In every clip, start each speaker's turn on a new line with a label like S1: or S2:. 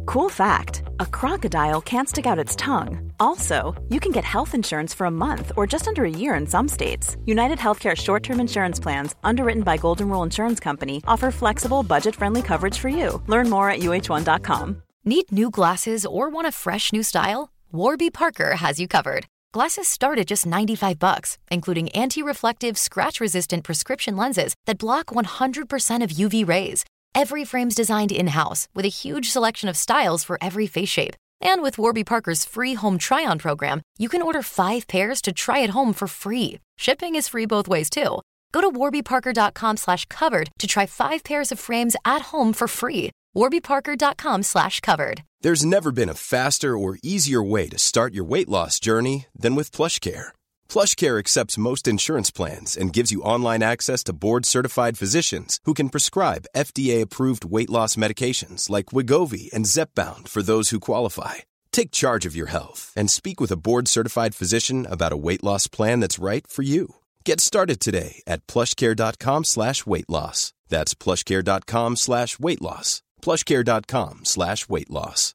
S1: Cool fact, a crocodile can't stick out its tongue. Also, you can get health insurance for a month or just under a year in some states. United Healthcare short-term insurance plans, underwritten by Golden Rule Insurance Company, offer flexible, budget-friendly coverage for you. Learn more at uh1.com.
S2: Need new glasses or want a fresh new style? Warby Parker has you covered. Glasses start at just $95, including anti-reflective, scratch-resistant prescription lenses that block 100% of UV rays. Every frame's designed in-house with a huge selection of styles for every face shape. And with Warby Parker's free home try-on program, you can order 5 pairs to try at home for free. Shipping is free both ways, too. Go to warbyparker.com/covered to try 5 pairs of frames at home for free. warbyparker.com/covered.
S3: There's never been a faster or easier way to start your weight loss journey than with PlushCare. PlushCare accepts most insurance plans and gives you online access to board-certified physicians who can prescribe FDA-approved weight loss medications like Wegovy and Zepbound for those who qualify. Take charge of your health and speak with a board-certified physician about a weight loss plan that's right for you. Get started today at plushcare.com/weight-loss. That's plushcare.com/weight-loss. plushcare.com/weight-loss.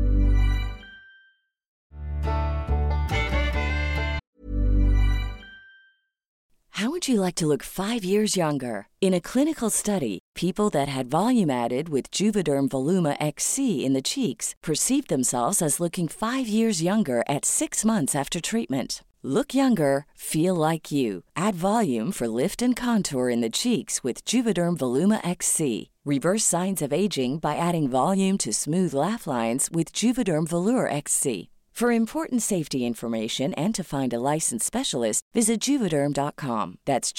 S4: How would you like to look 5 years younger? In a clinical study, people that had volume added with Juvederm Voluma XC in the cheeks perceived themselves as looking 5 years younger at 6 months after treatment. Look younger, feel like you. Add volume for lift and contour in the cheeks with Juvederm Voluma XC. Reverse signs of aging by adding volume to smooth laugh lines with Juvederm Volure XC. For important safety information and to find a licensed specialist, visit Juvederm.com. That's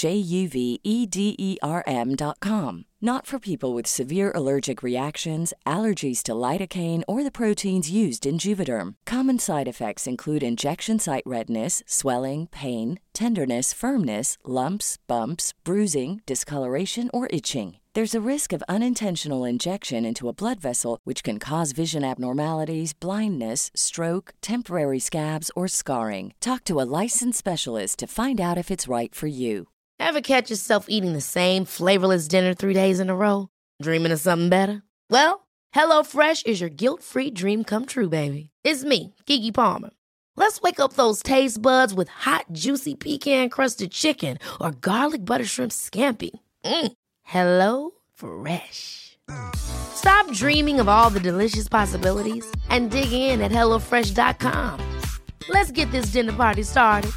S4: JUVEDERM.com. Not for people with severe allergic reactions, allergies to lidocaine, or the proteins used in Juvederm. Common side effects include injection site redness, swelling, pain, tenderness, firmness, lumps, bumps, bruising, discoloration, or itching. There's a risk of unintentional injection into a blood vessel, which can cause vision abnormalities, blindness, stroke, temporary scabs, or scarring. Talk to a licensed specialist to find out if it's right for you.
S5: Ever catch yourself eating the same flavorless dinner 3 days in a row? Dreaming of something better? Well, HelloFresh is your guilt-free dream come true, baby. It's me, Keke Palmer. Let's wake up those taste buds with hot, juicy pecan-crusted chicken or garlic butter shrimp scampi. Hello Fresh. Stop dreaming of all the delicious possibilities and dig in at HelloFresh.com. Let's get this dinner party started.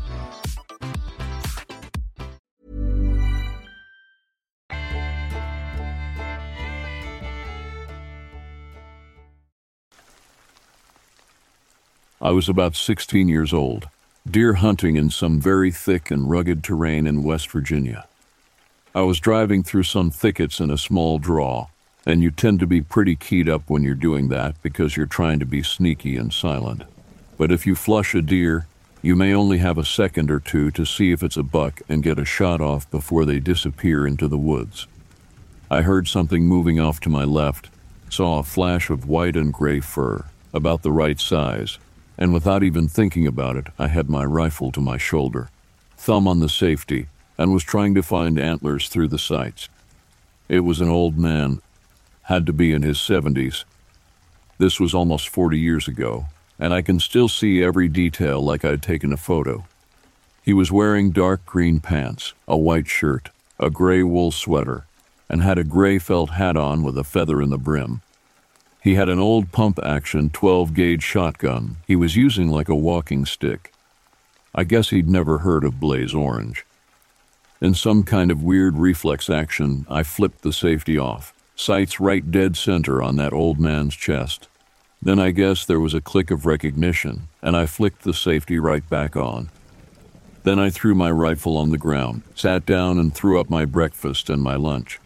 S6: I was about 16 years old, deer hunting in some very thick and rugged terrain in West Virginia. I was driving through some thickets in a small draw, and you tend to be pretty keyed up when you're doing that because you're trying to be sneaky and silent. But if you flush a deer, you may only have a second or two to see if it's a buck and get a shot off before they disappear into the woods. I heard something moving off to my left, saw a flash of white and gray fur, about the right size, and without even thinking about it, I had my rifle to my shoulder, thumb on the safety, and was trying to find antlers through the sights. It was an old man, had to be in his 70s. This was almost 40 years ago, and I can still see every detail like I'd taken a photo. He was wearing dark green pants, a white shirt, a gray wool sweater, and had a gray felt hat on with a feather in the brim. He had an old pump-action 12-gauge shotgun he was using like a walking stick. I guess he'd never heard of Blaze Orange. In some kind of weird reflex action, I flipped the safety off, sights right dead center on that old man's chest. Then I guess there was a click of recognition, and I flicked the safety right back on. Then I threw my rifle on the ground, sat down and threw up my breakfast and my lunch.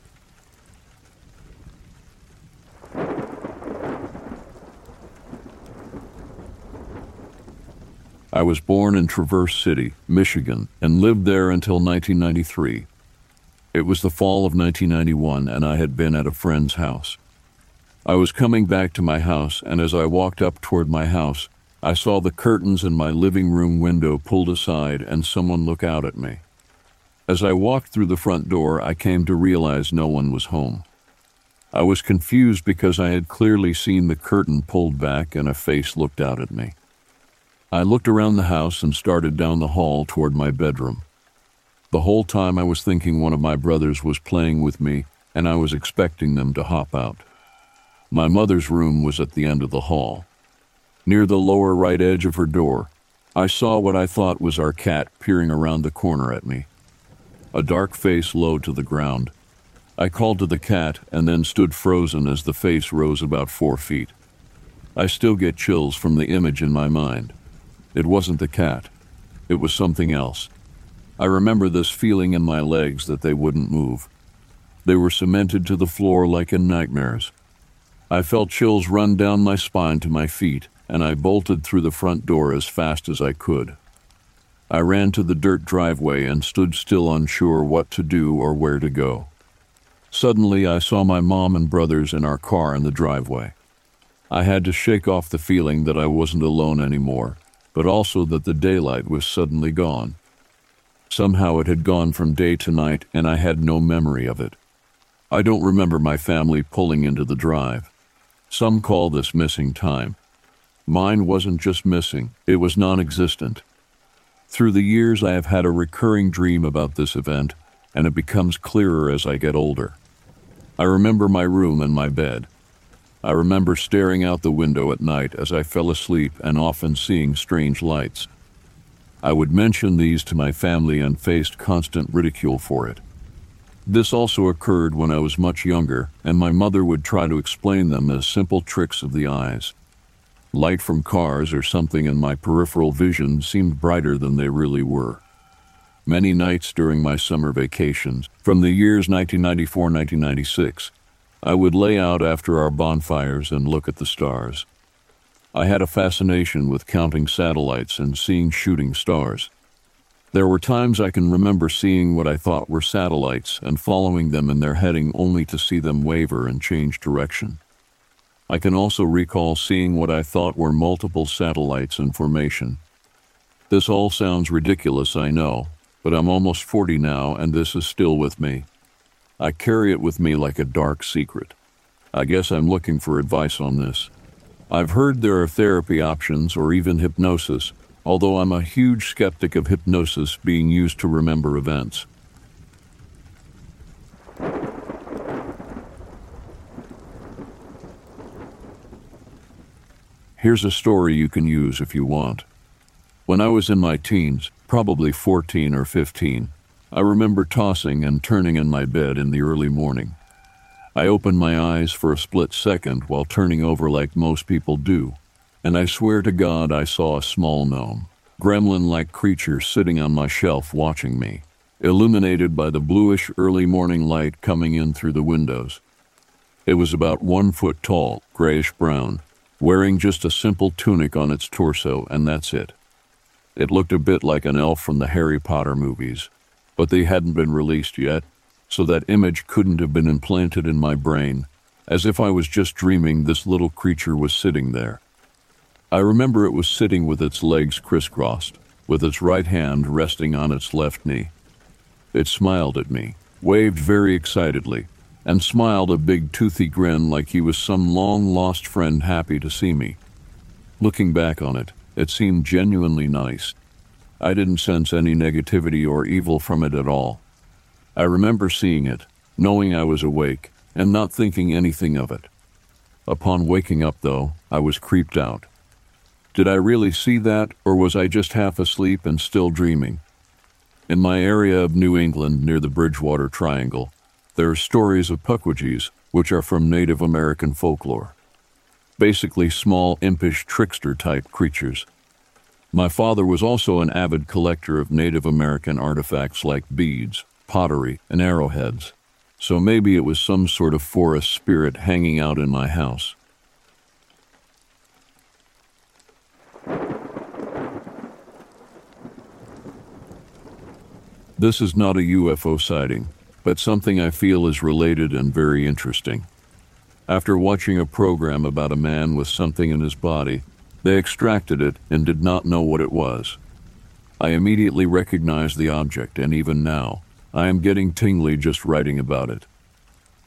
S6: I was born in Traverse City, Michigan, and lived there until 1993. It was the fall of 1991, and I had been at a friend's house. I was coming back to my house, and as I walked up toward my house, I saw the curtains in my living room window pulled aside and someone look out at me. As I walked through the front door, I came to realize no one was home. I was confused because I had clearly seen the curtain pulled back and a face looked out at me. I looked around the house and started down the hall toward my bedroom. The whole time I was thinking one of my brothers was playing with me and I was expecting them to hop out. My mother's room was at the end of the hall. Near the lower right edge of her door, I saw what I thought was our cat peering around the corner at me. A dark face low to the ground. I called to the cat and then stood frozen as the face rose about 4 feet. I still get chills from the image in my mind. It wasn't the cat. It was something else. I remember this feeling in my legs that they wouldn't move. They were cemented to the floor like in nightmares. I felt chills run down my spine to my feet, and I bolted through the front door as fast as I could. I ran to the dirt driveway and stood still, unsure what to do or where to go. Suddenly, I saw my mom and brothers in our car in the driveway. I had to shake off the feeling that I wasn't alone anymore, but also that the daylight was suddenly gone. Somehow it had gone from day to night, and I had no memory of it. I don't remember my family pulling into the drive. Some call this missing time. Mine wasn't just missing, it was non-existent. Through the years, I have had a recurring dream about this event, and it becomes clearer as I get older. I remember my room and my bed. I remember staring out the window at night as I fell asleep and often seeing strange lights. I would mention these to my family and faced constant ridicule for it. This also occurred when I was much younger, and my mother would try to explain them as simple tricks of the eyes. Light from cars or something in my peripheral vision seemed brighter than they really were. Many nights during my summer vacations, from the years 1994-1996, I would lay out after our bonfires and look at the stars. I had a fascination with counting satellites and seeing shooting stars. There were times I can remember seeing what I thought were satellites and following them in their heading only to see them waver and change direction. I can also recall seeing what I thought were multiple satellites in formation. This all sounds ridiculous, I know, but I'm almost 40 now and this is still with me. I carry it with me like a dark secret. I guess I'm looking for advice on this. I've heard there are therapy options or even hypnosis, although I'm a huge skeptic of hypnosis being used to remember events. Here's a story you can use if you want. When I was in my teens, probably 14 or 15, I remember tossing and turning in my bed in the early morning. I opened my eyes for a split second while turning over like most people do, and I swear to God I saw a small gnome, gremlin-like creature sitting on my shelf watching me, illuminated by the bluish early morning light coming in through the windows. It was about 1 foot tall, grayish-brown, wearing just a simple tunic on its torso, and that's it. It looked a bit like an elf from the Harry Potter movies, but they hadn't been released yet, so that image couldn't have been implanted in my brain. As if I was just dreaming, this little creature was sitting there. I remember it was sitting with its legs crisscrossed, with its right hand resting on its left knee. It smiled at me, waved very excitedly, and smiled a big toothy grin like he was some long-lost friend happy to see me. Looking back on it, it seemed genuinely nice. I didn't sense any negativity or evil from it at all. I remember seeing it, knowing I was awake, and not thinking anything of it. Upon waking up, though, I was creeped out. Did I really see that, or was I just half asleep and still dreaming? In my area of New England near the Bridgewater Triangle, there are stories of puckwudgies, which are from Native American folklore. Basically small, impish, trickster-type creatures. My father was also an avid collector of Native American artifacts like beads, pottery, and arrowheads, so maybe it was some sort of forest spirit hanging out in my house. This is not a UFO sighting, but something I feel is related and very interesting. After watching a program about a man with something in his body, they extracted it and did not know what it was. I immediately recognized the object, and even now, I am getting tingly just writing about it.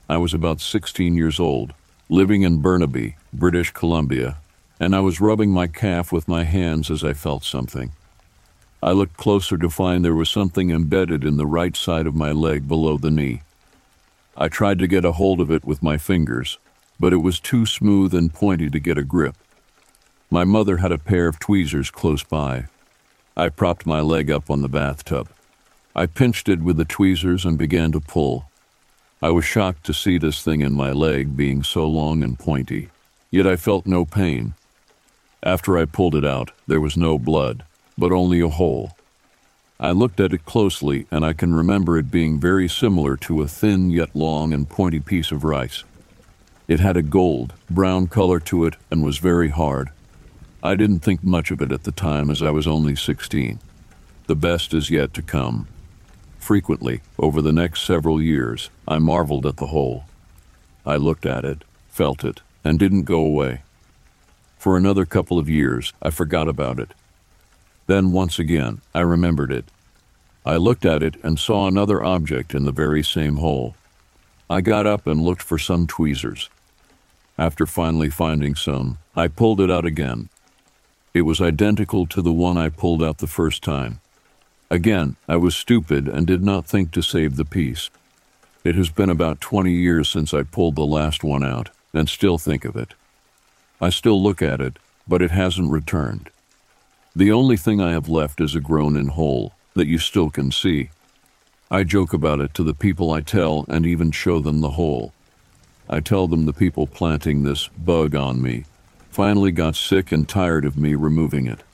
S6: I was about 16 years old, living in Burnaby, British Columbia, and I was rubbing my calf with my hands as I felt something. I looked closer to find there was something embedded in the right side of my leg below the knee. I tried to get a hold of it with my fingers, but it was too smooth and pointy to get a grip. My mother had a pair of tweezers close by. I propped my leg up on the bathtub. I pinched it with the tweezers and began to pull. I was shocked to see this thing in my leg being so long and pointy, yet I felt no pain. After I pulled it out, there was no blood, but only a hole. I looked at it closely, and I can remember it being very similar to a thin yet long and pointy piece of rice. It had a gold-brown color to it and was very hard. I didn't think much of it at the time as I was only 16. The best is yet to come. Frequently, over the next several years, I marveled at the hole. I looked at it, felt it, and didn't go away. For another couple of years, I forgot about it. Then once again, I remembered it. I looked at it and saw another object in the very same hole. I got up and looked for some tweezers. After finally finding some, I pulled it out again. It was identical to the one I pulled out the first time. Again, I was stupid and did not think to save the piece. It has been about 20 years since I pulled the last one out, and still think of it. I still look at it, but it hasn't returned. The only thing I have left is a grown-in hole that you still can see. I joke about it to the people I tell and even show them the hole. I tell them the people planting this bug on me finally got sick and tired of me removing it.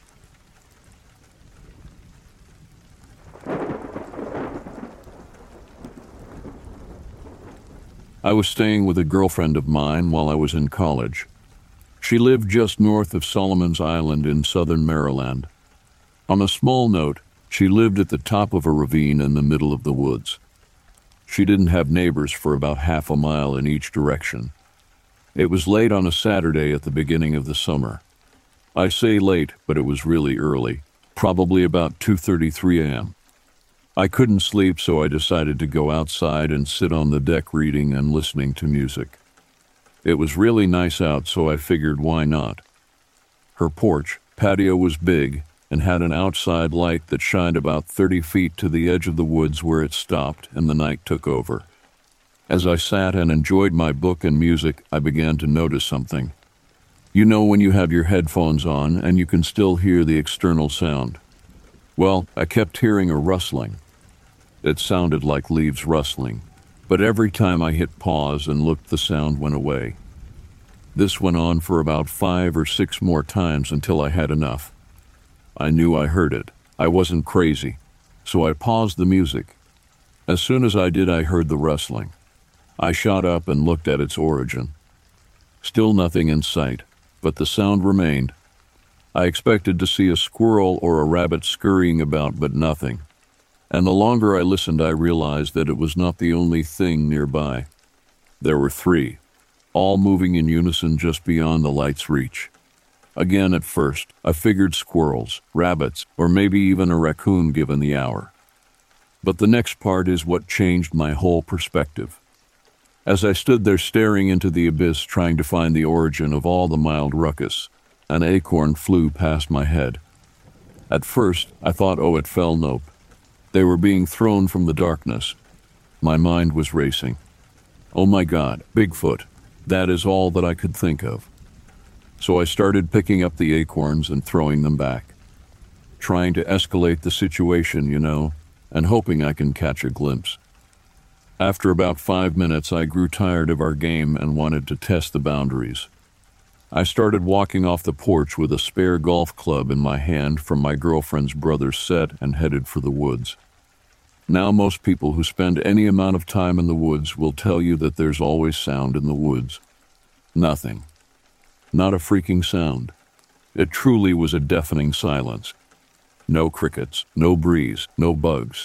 S6: I was staying with a girlfriend of mine while I was in college. She lived just north of Solomon's Island in southern Maryland. On a small note, she lived at the top of a ravine in the middle of the woods. She didn't have neighbors for about half a mile in each direction. It was late on a Saturday at the beginning of the summer. I say late, but it was really early, probably about 2:33 a.m. I couldn't sleep, so I decided to go outside and sit on the deck reading and listening to music. It was really nice out, so I figured why not. Her patio was big and had an outside light that shined about 30 feet to the edge of the woods where it stopped and the night took over. As I sat and enjoyed my book and music, I began to notice something. You know when you have your headphones on and you can still hear the external sound? Well, I kept hearing a rustling. It sounded like leaves rustling, but every time I hit pause and looked, the sound went away. This went on for about 5 or 6 more times until I had enough. I knew I heard it. I wasn't crazy, so I paused the music. As soon as I did, I heard the rustling. I shot up and looked at its origin. Still nothing in sight, but the sound remained. I expected to see a squirrel or a rabbit scurrying about, but nothing. And the longer I listened, I realized that it was not the only thing nearby. There were 3, all moving in unison just beyond the light's reach. Again, at first, I figured squirrels, rabbits, or maybe even a raccoon given the hour. But the next part is what changed my whole perspective. As I stood there staring into the abyss trying to find the origin of all the mild ruckus, an acorn flew past my head. At first, I thought, oh, it fell. Nope. They were being thrown from the darkness. My mind was racing. Oh my God, Bigfoot. That is all that I could think of. So I started picking up the acorns and throwing them back, trying to escalate the situation, and hoping I can catch a glimpse. After about 5 minutes, I grew tired of our game and wanted to test the boundaries. I started walking off the porch with a spare golf club in my hand from my girlfriend's brother's set and headed for the woods. Now most people who spend any amount of time in the woods will tell you that there's always sound in the woods. Nothing. Not a freaking sound. It truly was a deafening silence. No crickets, no breeze, no bugs.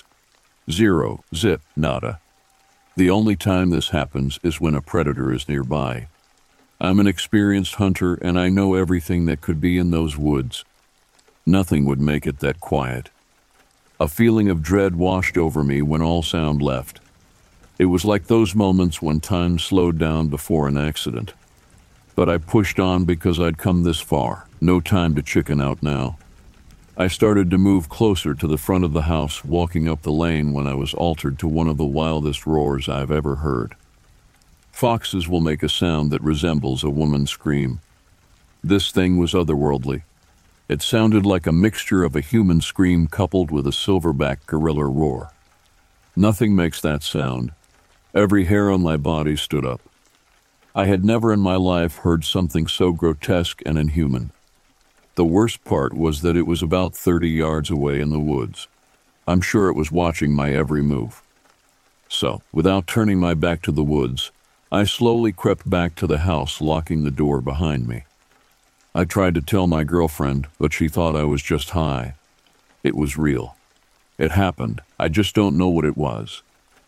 S6: Zero, zip, nada. The only time this happens is when a predator is nearby. I'm an experienced hunter and I know everything that could be in those woods. Nothing would make it that quiet. A feeling of dread washed over me when all sound left. It was like those moments when time slowed down before an accident. But I pushed on because I'd come this far. No time to chicken out now. I started to move closer to the front of the house, walking up the lane when I was altered to one of the wildest roars I've ever heard. Foxes will make a sound that resembles a woman's scream. This thing was otherworldly. It sounded like a mixture of a human scream coupled with a silverback gorilla roar. Nothing makes that sound. Every hair on my body stood up. I had never in my life heard something so grotesque and inhuman. The worst part was that it was about 30 yards away in the woods. I'm sure it was watching my every move. So, without turning my back to the woods, I slowly crept back to the house, locking the door behind me. I tried to tell my girlfriend, but she thought I was just high. It was real. It happened. I just don't know what it was.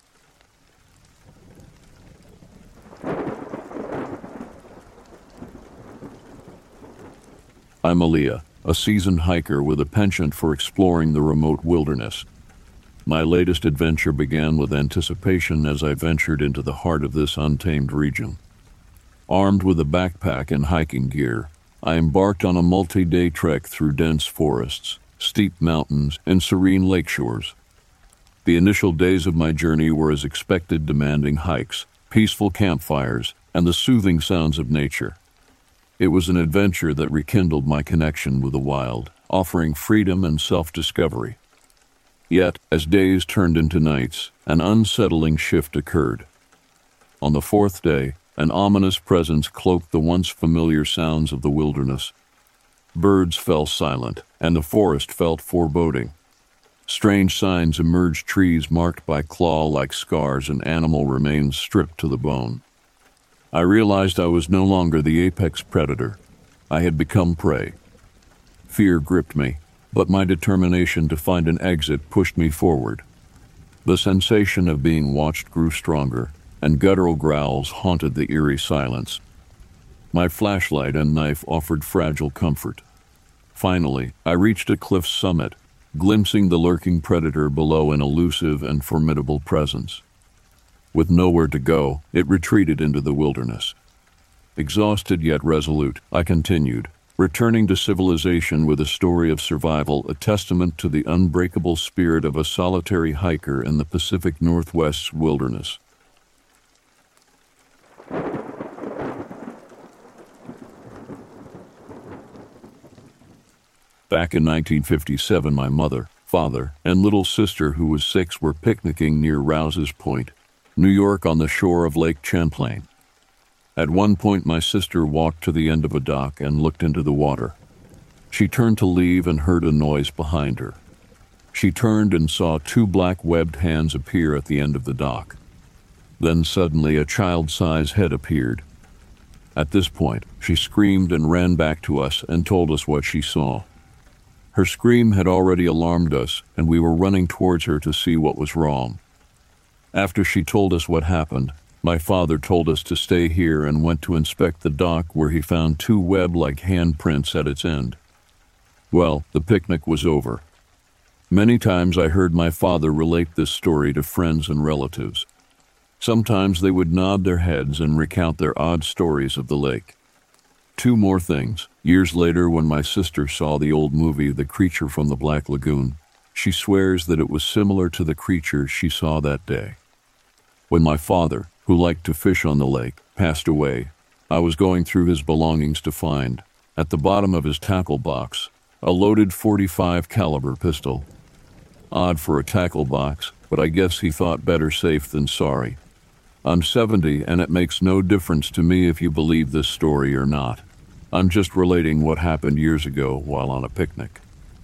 S6: I'm Aaliyah, a seasoned hiker with a penchant for exploring the remote wilderness. My latest adventure began with anticipation as I ventured into the heart of this untamed region. Armed with a backpack and hiking gear, I embarked on a multi-day trek through dense forests, steep mountains, and serene lake shores. The initial days of my journey were as expected, demanding hikes, peaceful campfires, and the soothing sounds of nature. It was an adventure that rekindled my connection with the wild, offering freedom and self-discovery. Yet, as days turned into nights, an unsettling shift occurred. On the fourth day, an ominous presence cloaked the once familiar sounds of the wilderness. Birds fell silent, and the forest felt foreboding. Strange signs emerged, trees marked by claw-like scars and animal remains stripped to the bone. I realized I was no longer the apex predator. I had become prey. Fear gripped me, but my determination to find an exit pushed me forward. The sensation of being watched grew stronger, and guttural growls haunted the eerie silence. My flashlight and knife offered fragile comfort. Finally, I reached a cliff's summit, glimpsing the lurking predator below, an elusive and formidable presence. With nowhere to go, it retreated into the wilderness. Exhausted yet resolute, I continued, returning to civilization with a story of survival, a testament to the unbreakable spirit of a solitary hiker in the Pacific Northwest's wilderness. Back in 1957, my mother, father, and little sister, who was 6, were picnicking near Rouse's Point, New York, on the shore of Lake Champlain. At one point, my sister walked to the end of a dock and looked into the water. She turned to leave and heard a noise behind her. She turned and saw 2 black webbed hands appear at the end of the dock. Then suddenly a child-sized head appeared. At this point, she screamed and ran back to us and told us what she saw. Her scream had already alarmed us, and we were running towards her to see what was wrong. After she told us what happened, my father told us to stay here and went to inspect the dock, where he found 2 web-like handprints at its end. Well, the picnic was over. Many times I heard my father relate this story to friends and relatives. Sometimes they would nod their heads and recount their odd stories of the lake. 2 more things. Years later, when my sister saw the old movie The Creature from the Black Lagoon, she swears that it was similar to the creature she saw that day. When my father, who liked to fish on the lake, passed away, I was going through his belongings to find, at the bottom of his tackle box, a loaded .45 caliber pistol. Odd for a tackle box, but I guess he thought better safe than sorry. I'm 70, and it makes no difference to me if you believe this story or not. I'm just relating what happened years ago while on a picnic.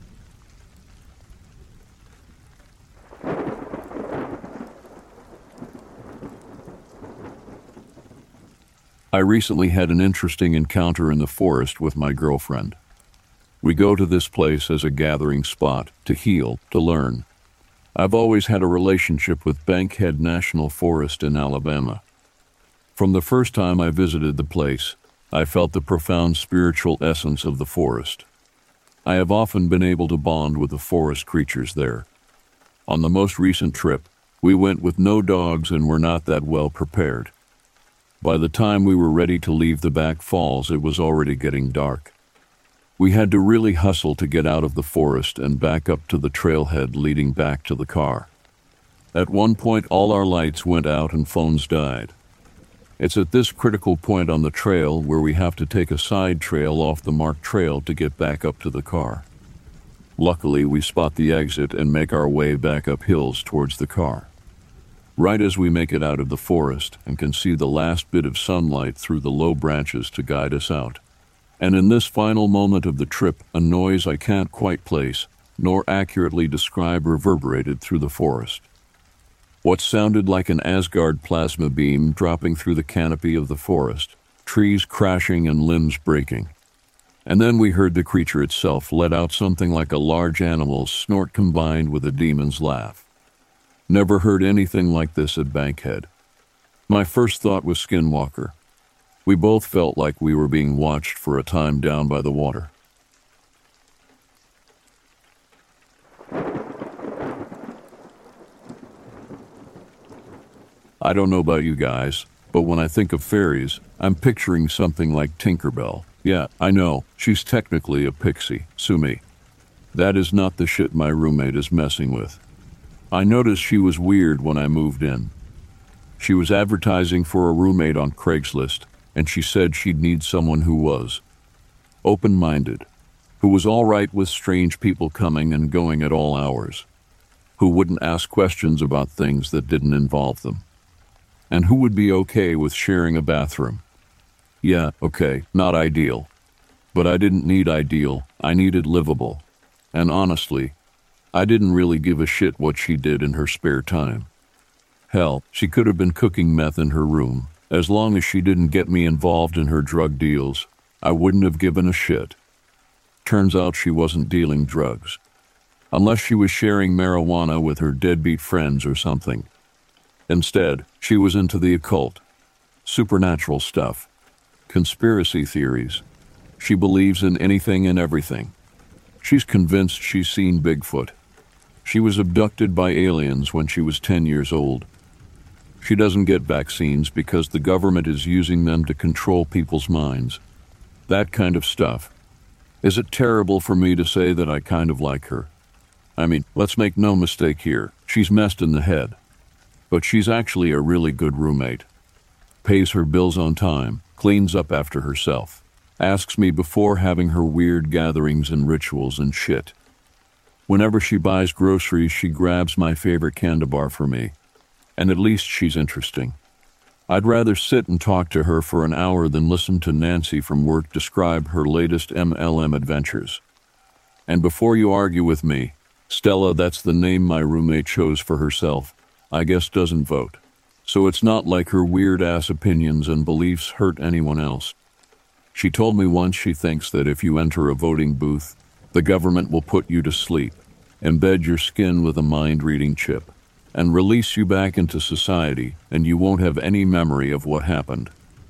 S6: I recently had an interesting encounter in the forest with my girlfriend. We go to this place as a gathering spot, to heal, to learn. I've always had a relationship with Bankhead National Forest in Alabama. From the first time I visited the place, I felt the profound spiritual essence of the forest. I have often been able to bond with the forest creatures there. On the most recent trip, We went with no dogs and were not that well prepared. By the time we were ready to leave the back falls, it was already getting dark. We had to really hustle to get out of the forest and back up to the trailhead leading back to the car. At one point, all our lights went out and phones died. It's at this critical point on the trail where we have to take a side trail off the marked trail to get back up to the car. Luckily, we spot the exit and make our way back up hills towards the car. Right as we make it out of the forest and can see the last bit of sunlight through the low branches to guide us out. And in this final moment of the trip, a noise I can't quite place nor accurately describe reverberated through the forest. What sounded like an Asgard plasma beam dropping through the canopy of the forest, trees crashing and limbs breaking. And then we heard the creature itself let out something like a large animal's snort combined with a demon's laugh. Never heard anything like this at Bankhead. My first thought was Skinwalker. We both felt like we were being watched for a time down by the water. I don't know about you guys, but when I think of fairies, I'm picturing something like Tinkerbell. Yeah, I know, she's technically a pixie, sue me. That is not the shit my roommate is messing with. I noticed she was weird when I moved in. She was advertising for a roommate on Craigslist, and she said she'd need someone who was open-minded, who was all right with strange people coming and going at all hours, who wouldn't ask questions about things that didn't involve them, and who would be okay with sharing a bathroom. Yeah, okay, not ideal. But I didn't need ideal, I needed livable. And honestly, I didn't really give a shit what she did in her spare time. Hell, she could have been cooking meth in her room. As long as she didn't get me involved in her drug deals, I wouldn't have given a shit. Turns out she wasn't dealing drugs. Unless she was sharing marijuana with her deadbeat friends or something. Instead, she was into the occult, supernatural stuff, conspiracy theories. She believes in anything and everything. She's convinced she's seen Bigfoot. She was abducted by aliens when she was 10 years old. She doesn't get vaccines because the government is using them to control people's minds. That kind of stuff. Is it terrible for me to say that I kind of like her? I mean, let's make no mistake here. She's messed in the head. But she's actually a really good roommate. Pays her bills on time, cleans up after herself, asks me before having her weird gatherings and rituals and shit. Whenever she buys groceries, she grabs my favorite candy bar for me. And at least she's interesting. I'd rather sit and talk to her for an hour than listen to Nancy from work describe her latest MLM adventures. And before you argue with me, Stella, that's the name my roommate chose for herself, I guess doesn't vote. So it's not like her weird-ass opinions and beliefs hurt anyone else. She told me once she thinks that if you enter a voting booth, the government will put you to sleep, embed your skin with a mind-reading chip, and release you back into society, and you won't have any memory of what happened.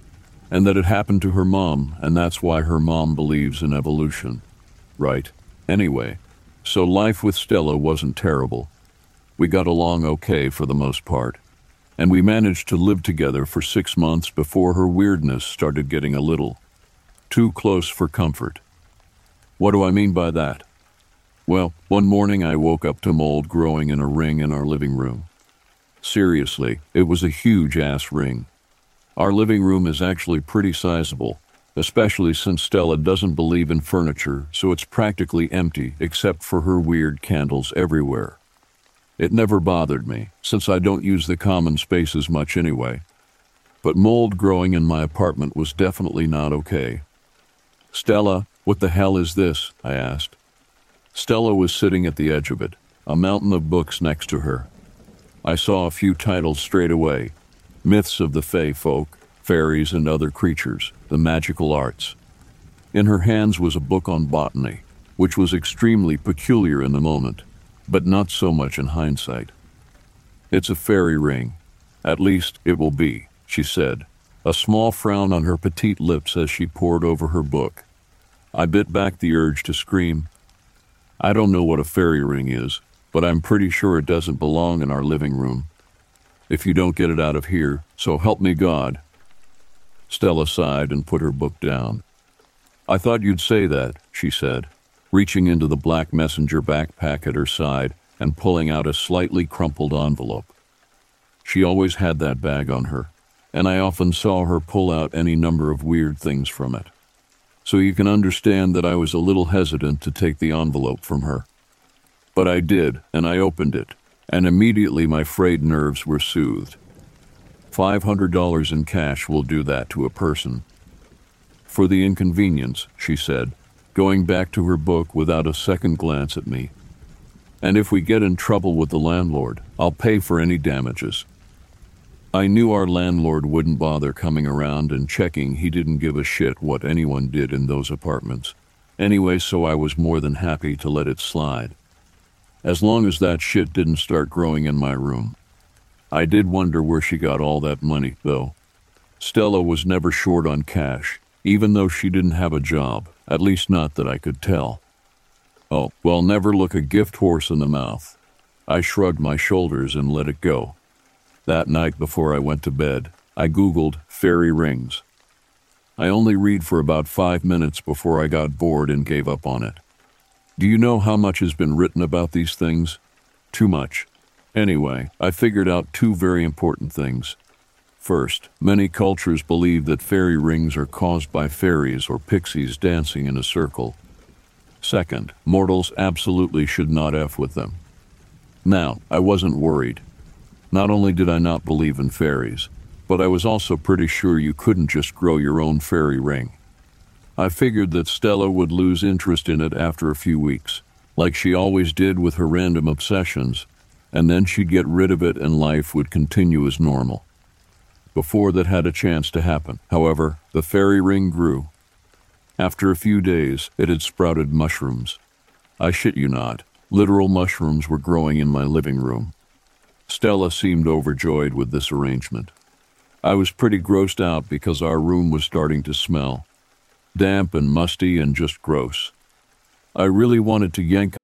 S6: And that it happened to her mom, and that's why her mom believes in evolution. Right. Anyway, so life with Stella wasn't terrible. We got along okay for the most part, and we managed to live together for 6 months before her weirdness started getting a little too close for comfort. What do I mean by that? Well, one morning I woke up to mold growing in a ring in our living room. Seriously, it was a huge-ass ring. Our living room is actually pretty sizable, especially since Stella doesn't believe in furniture, so it's practically empty except for her weird candles everywhere. It never bothered me, since I don't use the common spaces much anyway. But mold growing in my apartment was definitely not okay. "Stella, what the hell is this?" I asked. Stella was sitting at the edge of it, a mountain of books next to her. I saw a few titles straight away. Myths of the Fae folk, fairies and other creatures, the magical arts. In her hands was a book on botany, which was extremely peculiar in the moment, but not so much in hindsight. "It's a fairy ring. At least it will be," she said, a small frown on her petite lips as she pored over her book. I bit back the urge to scream. I don't know what a fairy ring is, but I'm pretty sure it doesn't belong in our living room. if you don't get it out of here, so help me God." Stella sighed and put her book down. "I thought you'd say that," she said, reaching into the black messenger backpack at her side and pulling out a slightly crumpled envelope. She always had that bag on her, and I often saw her pull out any number of weird things from it. So you can understand that I was a little hesitant to take the envelope from her. But I did, and I opened it, and immediately my frayed nerves were soothed. $500 in cash will do that to a person. "For the inconvenience," she said, going back to her book without a second glance at me. "And if we get in trouble with the landlord, I'll pay for any damages." I knew our landlord wouldn't bother coming around and checking. He didn't give a shit what anyone did in those apartments. Anyway, so I was more than happy to let it slide. As long as that shit didn't start growing in my room. I did wonder where she got all that money, though. Stella was never short on cash, even though she didn't have a job, at least not that I could tell. Oh, well, never look a gift horse in the mouth. I shrugged my shoulders and let it go. That night before I went to bed, I Googled fairy rings. I only read for about 5 minutes before I got bored and gave up on it. Do you know how much has been written about these things? Too much. Anyway, I figured out 2 very important things. First, many cultures believe that fairy rings are caused by fairies or pixies dancing in a circle. Second, mortals absolutely should not F with them. Now, I wasn't worried. Not only did I not believe in fairies, but I was also pretty sure you couldn't just grow your own fairy ring. I figured that Stella would lose interest in it after a few weeks, like she always did with her random obsessions, and then she'd get rid of it and life would continue as normal. Before that had a chance to happen, however, the fairy ring grew. After a few days, it had sprouted mushrooms. I shit you not, literal mushrooms were growing in my living room. Stella seemed overjoyed with this arrangement. I was pretty grossed out because our room was starting to smell. Damp and musty and just gross. I really wanted to yank.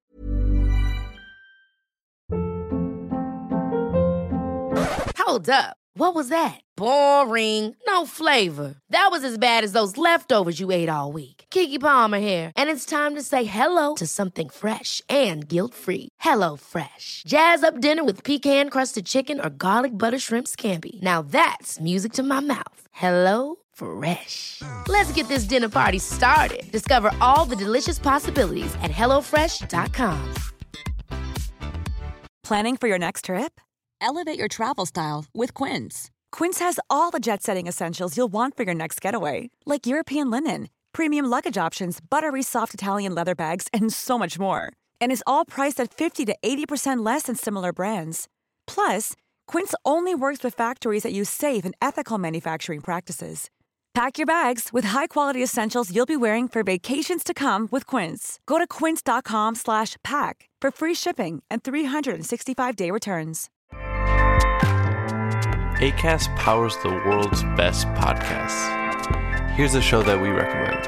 S5: Hold up. What was that? Boring. No flavor. That was as bad as those leftovers you ate all week. Keke Palmer here. And it's time to say hello to something fresh and guilt-free. HelloFresh. Jazz up dinner with pecan-crusted chicken or garlic butter shrimp scampi. Now that's music to my mouth. HelloFresh. Let's get this dinner party started. Discover all the delicious possibilities at HelloFresh.com.
S7: Planning for your next trip?
S8: Elevate your travel style with Quince.
S7: Quince has all the jet-setting essentials you'll want for your next getaway, like European linen, premium luggage options, buttery soft Italian leather bags, and so much more. And is all priced at 50 to 80% less than similar brands. Plus, Quince only works with factories that use safe and ethical manufacturing practices. Pack your bags with high-quality essentials you'll be wearing for vacations to come with Quince. Go to quince.com/pack for free shipping and 365-day returns.
S9: Acast powers the world's best podcasts. Here's a show that we recommend.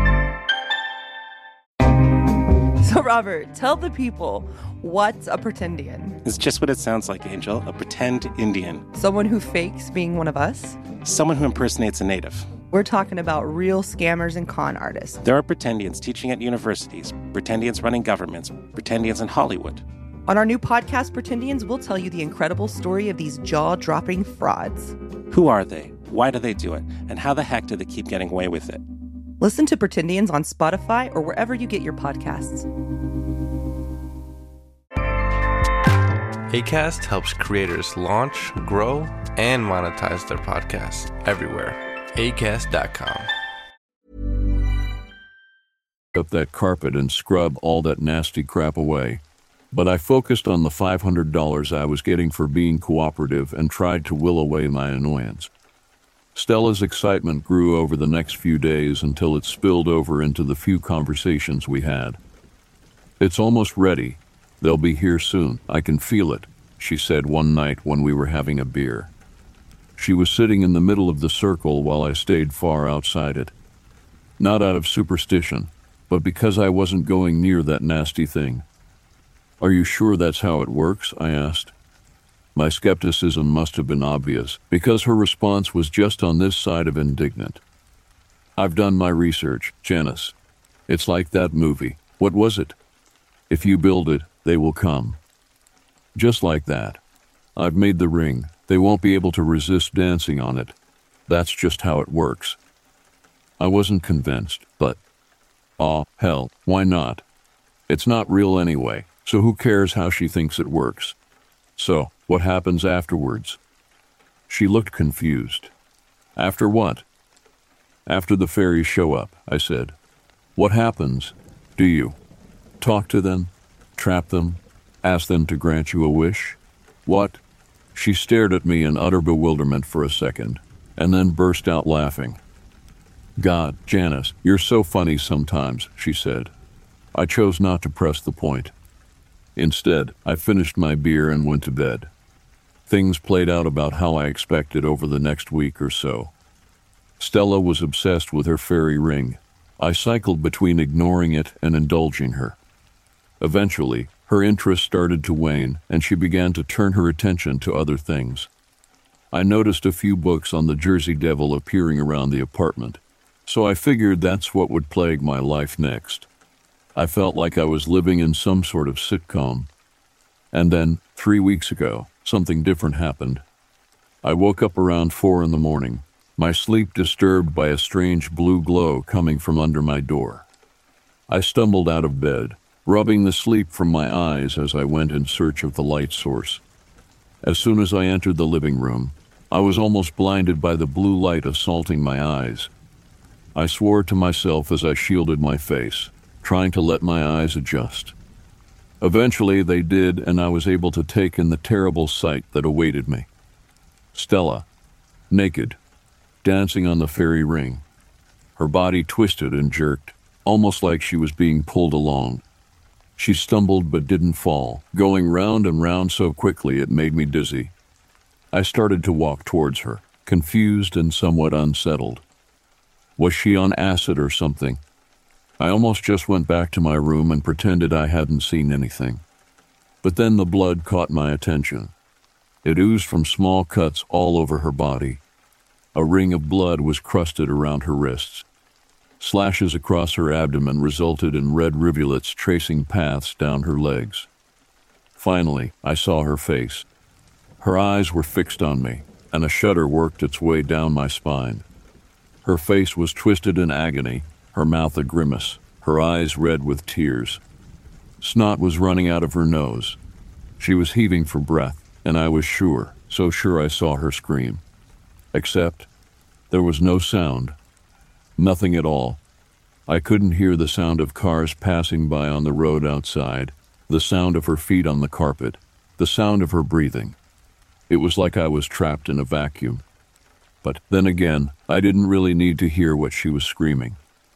S10: So, Robert, tell the people, what's a pretendian?
S11: It's just what it sounds like, Angel. A pretend Indian.
S10: Someone who fakes being one of us?
S11: Someone who impersonates a native.
S10: We're talking about real scammers and con artists.
S11: There are pretendians teaching at universities, pretendians running governments, pretendians in Hollywood.
S10: On our new podcast, Pretendians, we'll tell you the incredible story of these jaw-dropping frauds.
S11: Who are they? Why do they do it? And how the heck do they keep getting away with it?
S10: Listen to Pretendians on Spotify or wherever you get your podcasts.
S9: Acast helps creators launch, grow, and monetize their podcasts everywhere. Acast.com.
S6: Up that carpet and scrub all that nasty crap away. But I focused on the $500 I was getting for being cooperative and tried to will away my annoyance. Stella's excitement grew over the next few days until it spilled over into the few conversations we had. "It's almost ready. They'll be here soon. I can feel it," she said one night when we were having a beer. She was sitting in the middle of the circle while I stayed far outside it. Not out of superstition, but because I wasn't going near that nasty thing. "Are you sure that's how it works?" I asked. My skepticism must have been obvious, because her response was just on this side of indignant. I've done my research, Janice. It's like that movie. What was it? If you build it, they will come. Just like that. I've made the ring. They won't be able to resist dancing on it. That's just how it works. I wasn't convinced, but... hell, why not? It's not real anyway, so who cares how she thinks it works? So, what happens afterwards? She looked confused. After what? After the fairies show up, I said. What happens? Do you talk to them? Trap them? Ask them to grant you a wish? What? She stared at me in utter bewilderment for a second, and then burst out laughing. God, Janice, you're so funny sometimes, she said. I chose not to press the point. Instead, I finished my beer and went to bed. Things played out about how I expected over the next week or so. Stella was obsessed with her fairy ring. I cycled between ignoring it and indulging her. Eventually, her interest started to wane, and she began to turn her attention to other things. I noticed a few books on the Jersey Devil appearing around the apartment, so I figured that's what would plague my life next. I felt like I was living in some sort of sitcom. And then, 3 weeks ago, something different happened. I woke up around 4 a.m, my sleep disturbed by a strange blue glow coming from under my door. I stumbled out of bed, rubbing the sleep from my eyes as I went in search of the light source. As soon as I entered the living room, I was almost blinded by the blue light assaulting my eyes. I swore to myself as I shielded my face, trying to let my eyes adjust. Eventually they did, and I was able to take in the terrible sight that awaited me. Stella, naked, dancing on the fairy ring. Her body twisted and jerked, almost like she was being pulled along. She stumbled but didn't fall, going round and round so quickly it made me dizzy. I started to walk towards her, confused and somewhat unsettled. Was she on acid or something? I almost just went back to my room and pretended I hadn't seen anything. But then the blood caught my attention. It oozed from small cuts all over her body. A ring of blood was crusted around her wrists. Slashes across her abdomen resulted in red rivulets tracing paths down her legs. Finally, I saw her face. Her eyes were fixed on me, and a shudder worked its way down my spine. Her face was twisted in agony, her mouth a grimace, her eyes red with tears. Snot was running out of her nose. She was heaving for breath, and I was sure, so sure I saw her scream. Except, there was no sound. Nothing at all. I couldn't hear the sound of cars passing by on the road outside, the sound of her feet on the carpet, the sound of her breathing. It was like I was trapped in a vacuum. But then again, I didn't really need to hear what she was screaming.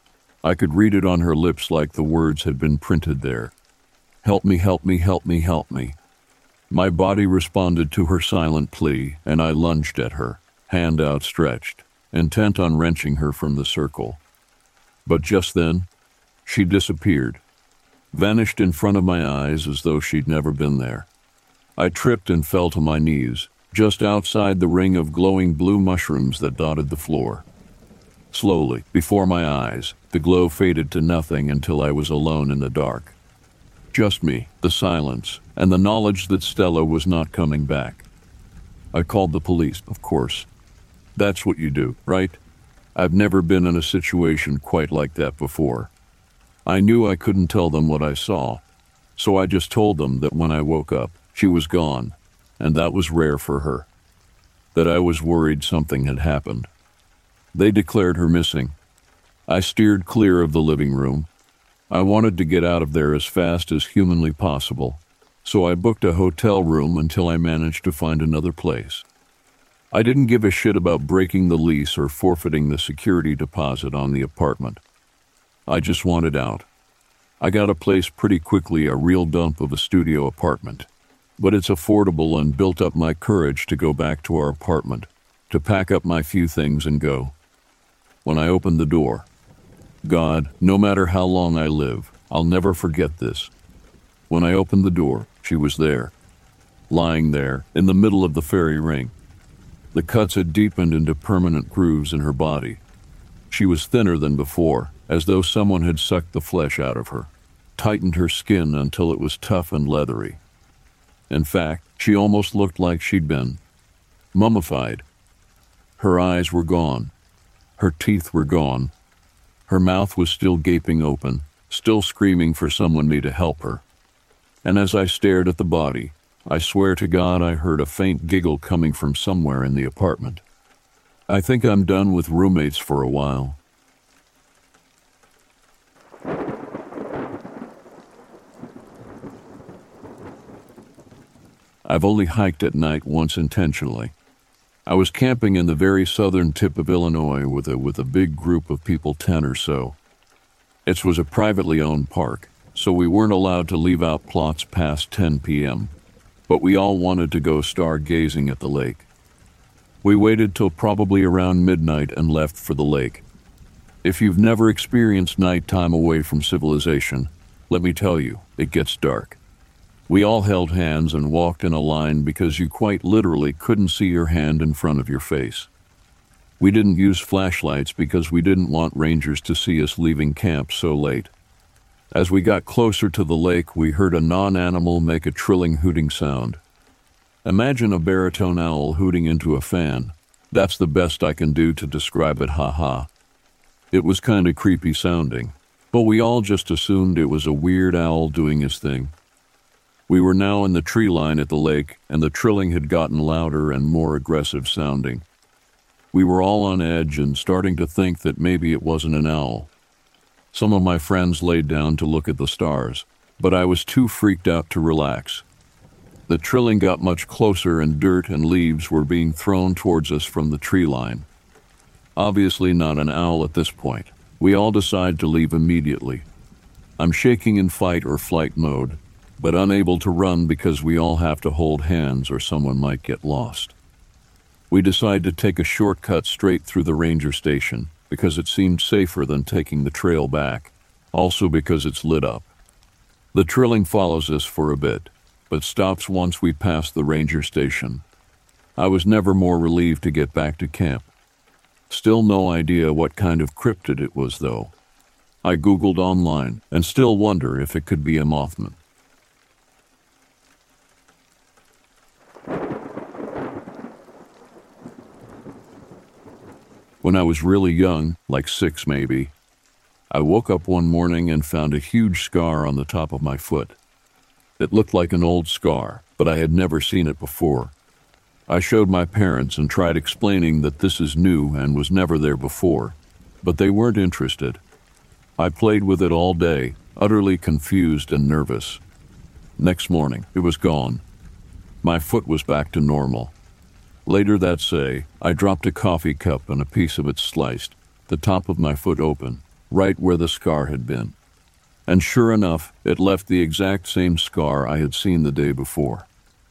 S6: I could read it on her lips like the words had been printed there. Help me, help me, help me, help me. My body responded to her silent plea, and I lunged at her, hand outstretched, intent on wrenching her from the circle. But just then, she disappeared, vanished in front of my eyes as though she'd never been there. I tripped and fell to my knees, just outside the ring of glowing blue mushrooms that dotted the floor. Slowly, before my eyes, the glow faded to nothing until I was alone in the dark. Just me, the silence, and the knowledge that Stella was not coming back. I called the police, of course. That's what you do, right? I've never been in a situation quite like that before. I knew I couldn't tell them what I saw, so I just told them that when I woke up, she was gone, and that was rare for her. That I was worried something had happened. They declared her missing. I steered clear of the living room. I wanted to get out of there as fast as humanly possible, so I booked a hotel room until I managed to find another place. I didn't give a shit about breaking the lease or forfeiting the security deposit on the apartment. I just wanted out. I got a place pretty quickly, a real dump of a studio apartment. But it's affordable and built up my courage to go back to our apartment, to pack up my few things and go. When I opened the door, God, no matter how long I live, I'll never forget this. When I opened the door, she was there, lying there in the middle of the fairy ring. The cuts had deepened into permanent grooves in her body. She was thinner than before, as though someone had sucked the flesh out of her, tightened her skin until it was tough and leathery. In fact, she almost looked like she'd been mummified. Her eyes were gone. Her teeth were gone. Her mouth was still gaping open, still screaming for someone to help her. And as I stared at the body, I swear to God I heard a faint giggle coming from somewhere in the apartment. I think I'm done with roommates for a while. I've only hiked at night once intentionally. I was camping in the very southern tip of Illinois with a big group of people, 10 or so. It was a privately owned park, so we weren't allowed to leave out plots past 10 p.m., but we all wanted to go stargazing at the lake. We waited till probably around midnight and left for the lake. If you've never experienced nighttime away from civilization, let me tell you, it gets dark. We all held hands and walked in a line because you quite literally couldn't see your hand in front of your face. We didn't use flashlights because we didn't want rangers to see us leaving camp so late. As we got closer to the lake, we heard a non-animal make a trilling hooting sound. Imagine a baritone owl hooting into a fan. That's the best I can do to describe it, haha. It was kind of creepy sounding, but we all just assumed it was a weird owl doing his thing. We were now in the tree line at the lake, and the trilling had gotten louder and more aggressive sounding. We were all on edge and starting to think that maybe it wasn't an owl. Some of my friends laid down to look at the stars, but I was too freaked out to relax. The trilling got much closer and dirt and leaves were being thrown towards us from the tree line. Obviously not an owl at this point. We all decide to leave immediately. I'm shaking in fight or flight mode, but unable to run because we all have to hold hands or someone might get lost. We decide to take a shortcut straight through the ranger station because it seemed safer than taking the trail back, also because it's lit up. The trilling follows us for a bit, but stops once we pass the ranger station. I was never more relieved to get back to camp. Still no idea what kind of cryptid it was, though. I Googled online and still wonder if it could be a Mothman. When I was really young, like 6 maybe, I woke up one morning and found a huge scar on the top of my foot. It looked like an old scar, but I had never seen it before. I showed my parents and tried explaining that this is new and was never there before, but they weren't interested. I played with it all day, utterly confused and nervous. Next morning, it was gone. My foot was back to normal. Later that day, I dropped a coffee cup and a piece of it sliced, the top of my foot open, right where the scar had been. And sure enough, it left the exact same scar I had seen the day before.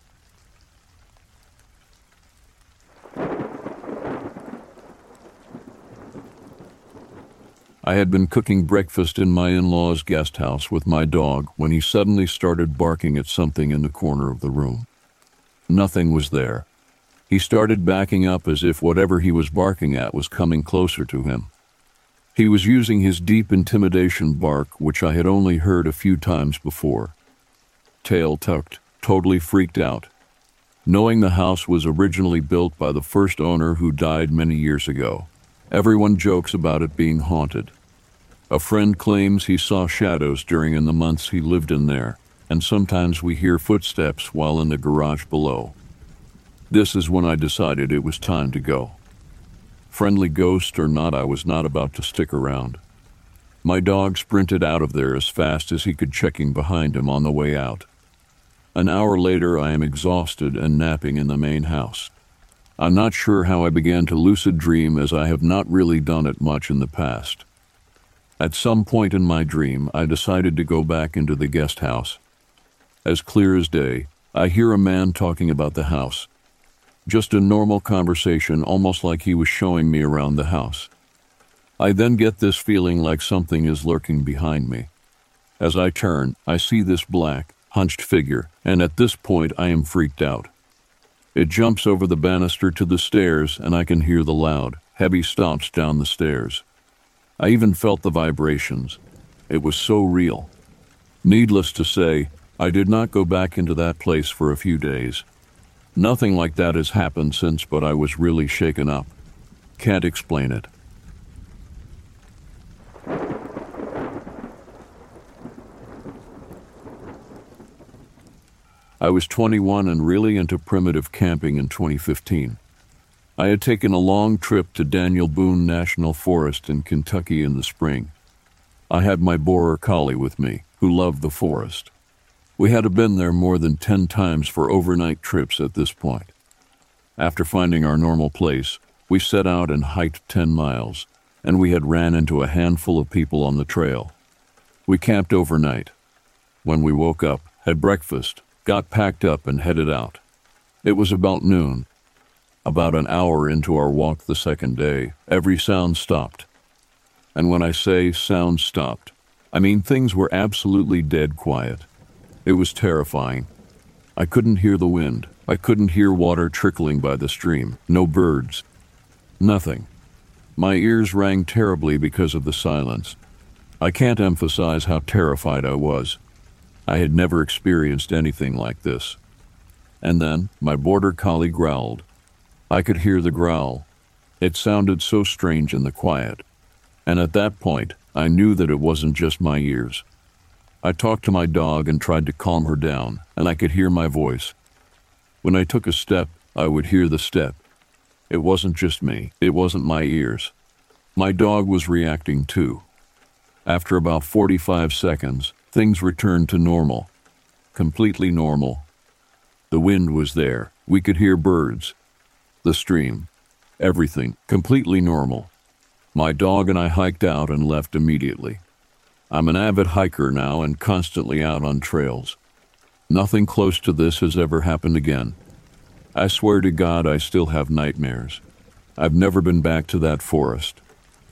S6: I had been cooking breakfast in my in-laws' guest house with my dog when he suddenly started barking at something in the corner of the room. Nothing was there. He started backing up as if whatever he was barking at was coming closer to him. He was using his deep intimidation bark, which I had only heard a few times before. Tail tucked, totally freaked out. Knowing the house was originally built by the first owner who died many years ago, everyone jokes about it being haunted. A friend claims he saw shadows during the months he lived in there, and sometimes we hear footsteps while in the garage below. This is when I decided it was time to go. Friendly ghost or not, I was not about to stick around. My dog sprinted out of there as fast as he could, checking behind him on the way out. An hour later, I am exhausted and napping in the main house. I'm not sure how I began to lucid dream, as I have not really done it much in the past. At some point in my dream, I decided to go back into the guest house. As clear as day, I hear a man talking about the house. Just a normal conversation, almost like he was showing me around the house. I then get this feeling like something is lurking behind me. As I turn, I see this black, hunched figure, and at this point I am freaked out. It jumps over the banister to the stairs, and I can hear the loud, heavy stomps down the stairs. I even felt the vibrations. It was so real. Needless to say, I did not go back into that place for a few days. Nothing like that has happened since, but I was really shaken up. Can't explain it. I was 21 and really into primitive camping in 2015. I had taken a long trip to Daniel Boone National Forest in Kentucky in the spring. I had my Border Collie with me, who loved the forest. We had been there more than 10 times for overnight trips at this point. After finding our normal place, we set out and hiked 10 miles, and we had ran into a handful of people on the trail. We camped overnight. When we woke up, had breakfast, got packed up and headed out. It was about noon. About an hour into our walk the second day, every sound stopped. And when I say sound stopped, I mean things were absolutely dead quiet. It was terrifying. I couldn't hear the wind. I couldn't hear water trickling by the stream. No birds. Nothing. My ears rang terribly because of the silence. I can't emphasize how terrified I was. I had never experienced anything like this. And then my Border Collie growled. I could hear the growl. It sounded so strange in the quiet. And at that point, I knew that it wasn't just my ears. I talked to my dog and tried to calm her down, and I could hear my voice. When I took a step, I would hear the step. It wasn't just me. It wasn't my ears. My dog was reacting too. After about 45 seconds, things returned to normal. Completely normal. The wind was there. We could hear birds. The stream. Everything. Completely normal. My dog and I hiked out and left immediately. I'm an avid hiker now and constantly out on trails. Nothing close to this has ever happened again. I swear to God I still have nightmares. I've never been back to that forest.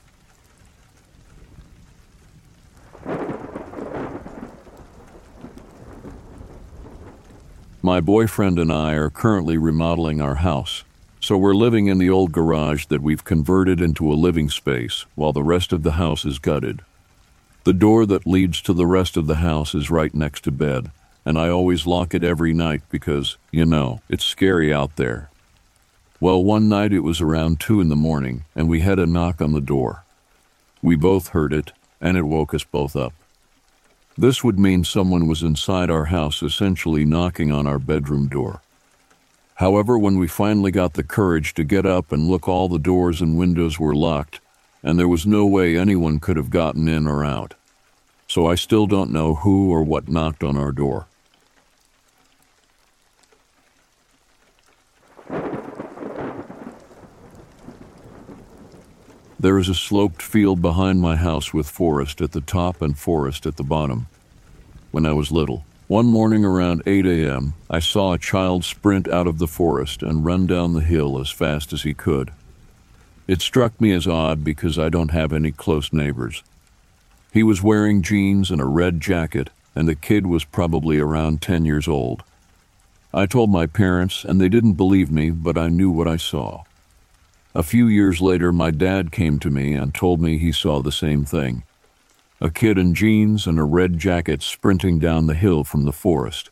S6: My boyfriend and I are currently remodeling our house, so we're living in the old garage that we've converted into a living space while the rest of the house is gutted. The door that leads to the rest of the house is right next to bed, and I always lock it every night because, it's scary out there. Well, one night it was around 2 a.m, and we had a knock on the door. We both heard it, and it woke us both up. This would mean someone was inside our house, essentially knocking on our bedroom door. However, when we finally got the courage to get up and look, all the doors and windows were locked, and there was no way anyone could have gotten in or out. So I still don't know who or what knocked on our door. There is a sloped field behind my house with forest at the top and forest at the bottom. When I was little, one morning around 8 a.m., I saw a child sprint out of the forest and run down the hill as fast as he could. It struck me as odd because I don't have any close neighbors. He was wearing jeans and a red jacket, and the kid was probably around 10 years old. I told my parents, and they didn't believe me, but I knew what I saw. A few years later, my dad came to me and told me he saw the same thing. A kid in jeans and a red jacket sprinting down the hill from the forest.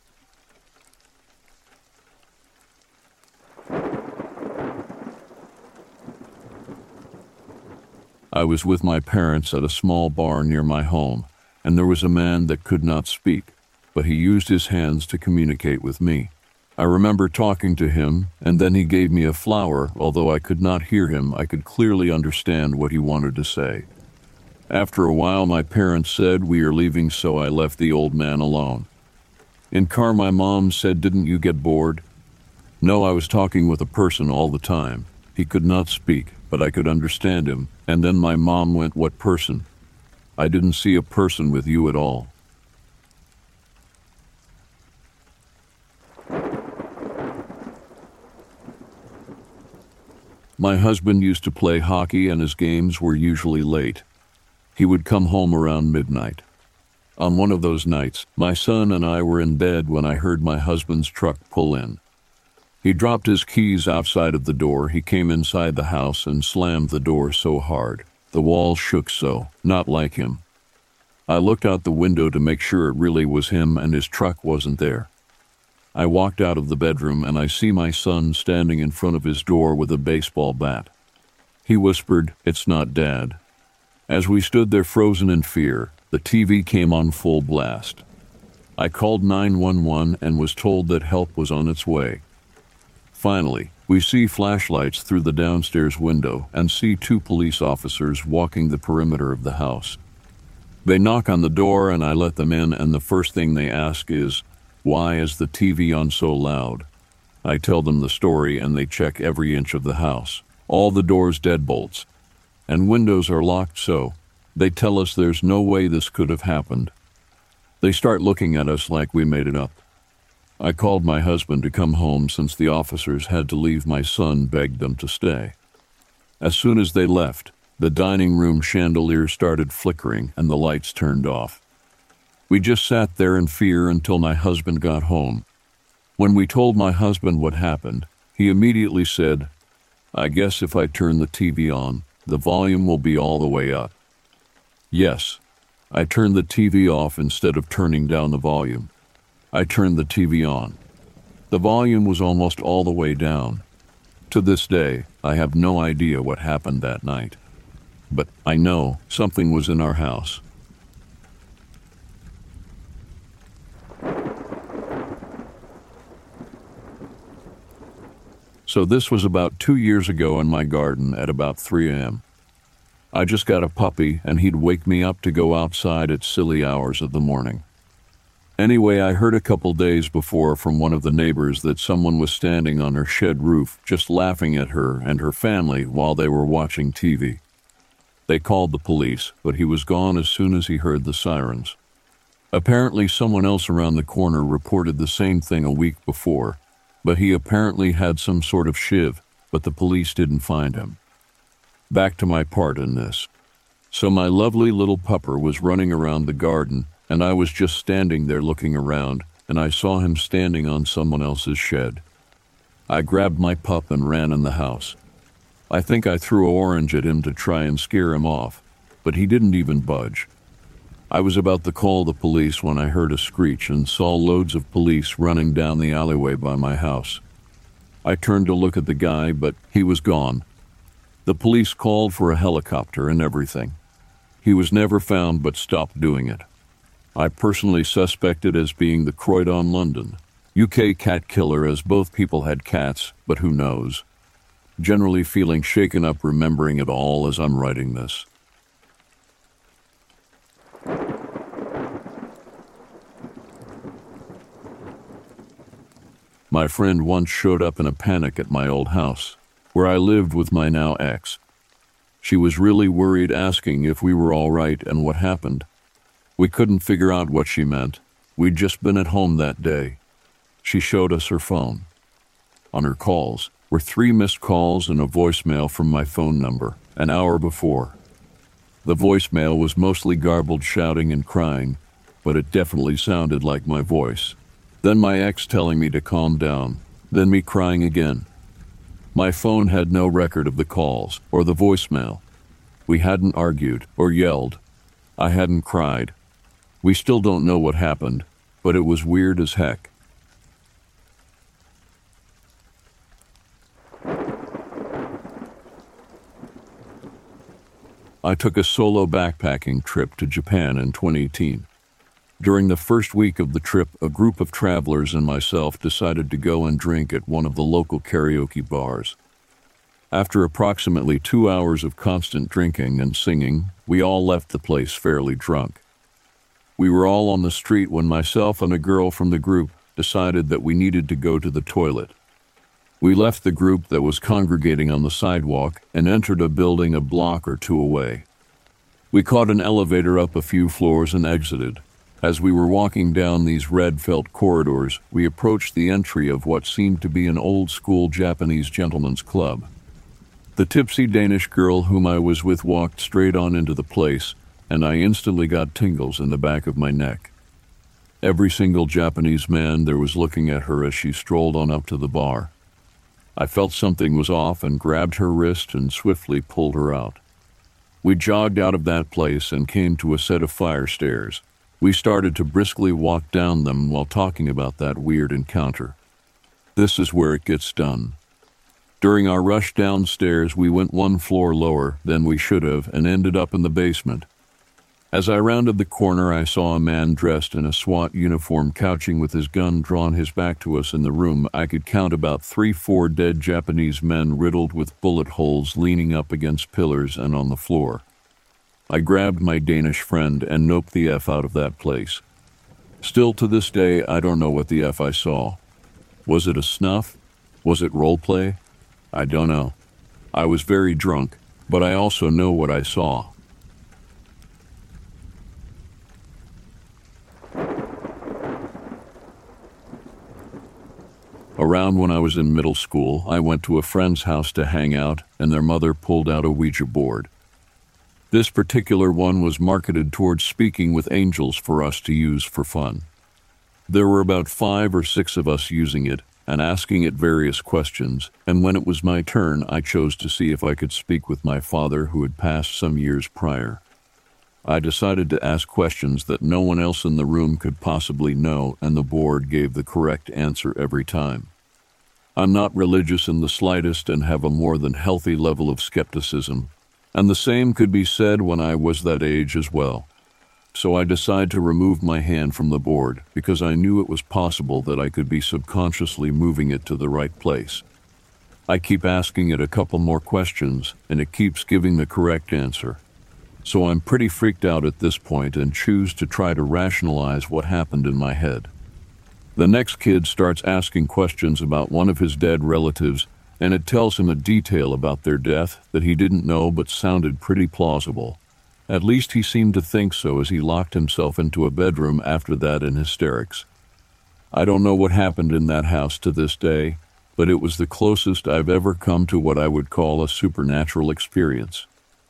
S6: I was with my parents at a small bar near my home, and there was a man that could not speak, but he used his hands to communicate with me. I remember talking to him, and then he gave me a flower. Although I could not hear him, I could clearly understand what he wanted to say. After a while, my parents said, "We are leaving," so I left the old man alone. In car, my mom said, "Didn't you get bored?" No, I was talking with a person all the time. He could not speak, but I could understand him. And then my mom went, "What person?" I didn't see a person with you at all. My husband used to play hockey, and his games were usually late. He would come home around midnight. On one of those nights, my son and I were in bed when I heard my husband's truck pull in. He dropped his keys outside of the door. He came inside the house and slammed the door so hard. The walls shook so, not like him. I looked out the window to make sure it really was him and his truck wasn't there. I walked out of the bedroom and I see my son standing in front of his door with a baseball bat. He whispered, "It's not Dad." As we stood there frozen in fear, the TV came on full blast. I called 911 and was told that help was on its way. Finally, we see flashlights through the downstairs window and see 2 police officers walking the perimeter of the house. They knock on the door and I let them in, and the first thing they ask is, "Why is the TV on so loud?" I tell them the story and they check every inch of the house. All the doors deadbolts, and windows are locked, so they tell us there's no way this could have happened. They start looking at us like we made it up. I called my husband to come home since the officers had to leave. My son begged them to stay. As soon as they left, the dining room chandelier started flickering and the lights turned off. We just sat there in fear until my husband got home. When we told my husband what happened, he immediately said, "I guess if I turn the TV on, the volume will be all the way up." Yes, I turned the TV off instead of turning down the volume. I turned the TV on. The volume was almost all the way down. To this day, I have no idea what happened that night. But I know something was in our house. So this was about 2 years ago in my garden at about 3 a.m. I just got a puppy and he'd wake me up to go outside at silly hours of the morning. Anyway, I heard a couple days before from one of the neighbors that someone was standing on her shed roof just laughing at her and her family while they were watching TV. They called the police, but he was gone as soon as he heard the sirens. Apparently someone else around the corner reported the same thing a week before, but he apparently had some sort of shiv, but the police didn't find him. Back to my part in this. So my lovely little pupper was running around the garden, and I was just standing there looking around, and I saw him standing on someone else's shed. I grabbed my pup and ran in the house. I think I threw an orange at him to try and scare him off, but he didn't even budge. I was about to call the police when I heard a screech and saw loads of police running down the alleyway by my house. I turned to look at the guy, but he was gone. The police called for a helicopter and everything. He was never found but stopped doing it. I personally suspect it as being the Croydon, London, UK cat killer, as both people had cats, but who knows. Generally feeling shaken up remembering it all as I'm writing this. My friend once showed up in a panic at my old house, where I lived with my now ex. She was really worried, asking if we were all right and what happened. We couldn't figure out what she meant. We'd just been at home that day. She showed us her phone. On her calls were 3 missed calls and a voicemail from my phone number an hour before. The voicemail was mostly garbled shouting and crying, but it definitely sounded like my voice. Then my ex telling me to calm down, then me crying again. My phone had no record of the calls or the voicemail. We hadn't argued or yelled. I hadn't cried. We still don't know what happened, but it was weird as heck. I took a solo backpacking trip to Japan in 2018. During the first week of the trip, a group of travelers and myself decided to go and drink at one of the local karaoke bars. After approximately 2 hours of constant drinking and singing, we all left the place fairly drunk. We were all on the street when myself and a girl from the group decided that we needed to go to the toilet. We left the group that was congregating on the sidewalk and entered a building a block or 2 away. We caught an elevator up a few floors and exited. As we were walking down these red felt corridors, we approached the entry of what seemed to be an old-school Japanese gentleman's club. The tipsy Danish girl whom I was with walked straight on into the place, and I instantly got tingles in the back of my neck. Every single Japanese man there was looking at her as she strolled on up to the bar. I felt something was off and grabbed her wrist and swiftly pulled her out. We jogged out of that place and came to a set of fire stairs. We started to briskly walk down them while talking about that weird encounter. This is where it gets done. During our rush downstairs, we went one floor lower than we should have and ended up in the basement. As I rounded the corner, I saw a man dressed in a SWAT uniform couching with his gun drawn his back to us in the room. I could count about 3-4 dead Japanese men riddled with bullet holes leaning up against pillars and on the floor. I grabbed my Danish friend and noped the F out of that place. Still to this day, I don't know what the F I saw. Was it a snuff? Was it roleplay? I don't know. I was very drunk, but I also know what I saw. Around when I was in middle school, I went to a friend's house to hang out, and their mother pulled out a Ouija board. This particular one was marketed towards speaking with angels for us to use for fun. There were about 5 or 6 of us using it and asking it various questions, and when it was my turn, I chose to see if I could speak with my father who had passed some years prior. I decided to ask questions that no one else in the room could possibly know, and the board gave the correct answer every time. I'm not religious in the slightest and have a more than healthy level of skepticism, and the same could be said when I was that age as well. So I decided to remove my hand from the board because I knew it was possible that I could be subconsciously moving it to the right place. I keep asking it a couple more questions, and it keeps giving the correct answer. So I'm pretty freaked out at this point and choose to try to rationalize what happened in my head. The next kid starts asking questions about one of his dead relatives, and it tells him a detail about their death that he didn't know but sounded pretty plausible. At least he seemed to think so as he locked himself into a bedroom after that in hysterics. I don't know what happened in that house to this day, but it was the closest I've ever come to what I would call a supernatural experience.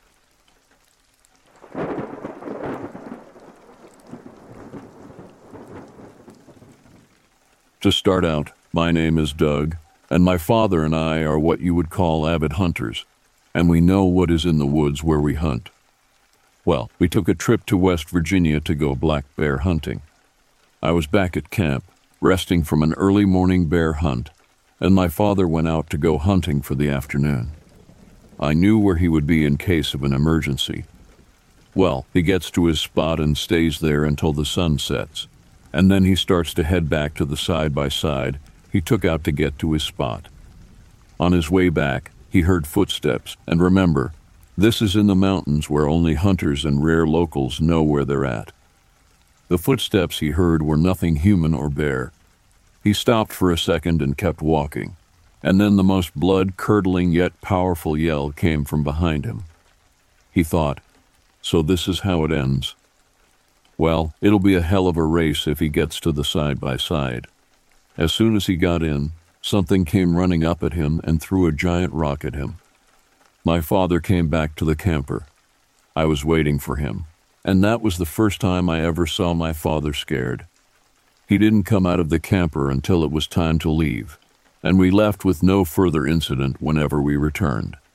S6: To start out, my name is Doug, and my father and I are what you would call avid hunters, and we know what is in the woods where we hunt. Well, we took a trip to West Virginia to go black bear hunting. I was back at camp, resting from an early morning bear hunt, and my father went out to go hunting for the afternoon. I knew where he would be in case of an emergency. Well, he gets to his spot and stays there until the sun sets, and then he starts to head back to the side-by-side he took out to get to his spot. On his way back, he heard footsteps, and remember, this is in the mountains where only hunters and rare locals know where they're at. The footsteps he heard were nothing human or bear. He stopped for a second and kept walking, and then the most blood-curdling yet powerful yell came from behind him. He thought, so this is how it ends. Well, it'll be a hell of a race if he gets to the side-by-side. As soon as he got in, something came running up at him and threw a giant rock at him. My father came back to the camper. I was waiting for him, and that was the first time I ever saw my father scared. He didn't come out of the camper until it was time to leave, and we left with no further incident whenever we returned.